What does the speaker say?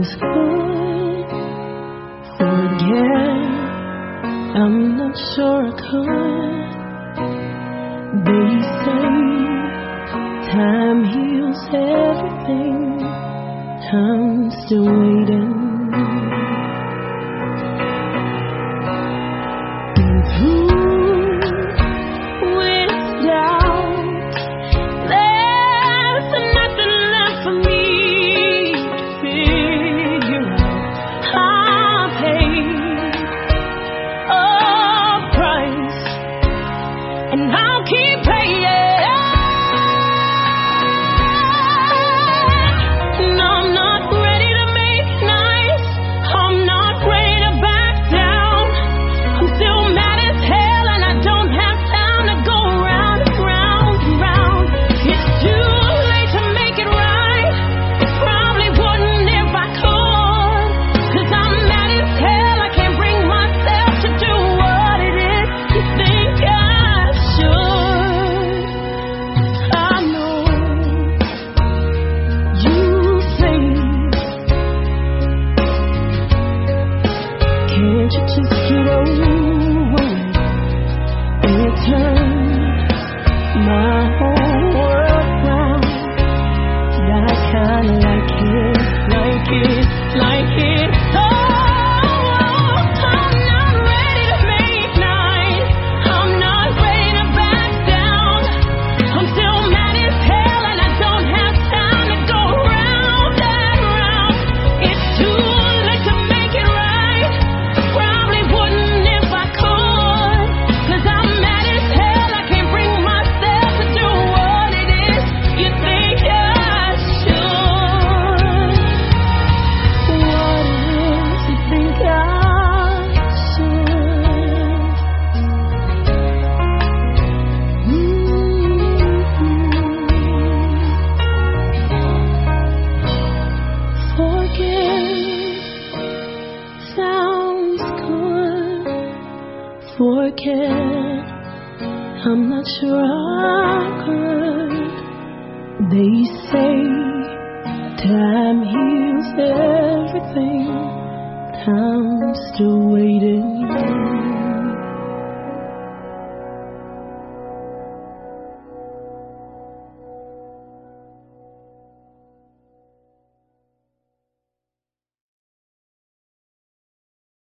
sounds good. Forget, I'm not sure I could. They say time heals everything. I'm still waiting. Been through with doubt. There's nothing left for me to figure out. I'll pay a price, and I'll keep paying. Can't you just get over it? It turned my whole world round. I kinda like it, like it, like it. Oh, I'm not ready to make nice. I'm not ready to back down. I'm still mad as hell, and I don't have time to go round and round. It's too late to make it right. Probably wouldn't if I could, 'cause I'm mad as hell. I can't bring myself to do what it is you think I should. What it is you think I should. Forget sounds good. Forget, I'm not sure I could. They say time heals everything. I'm still waiting.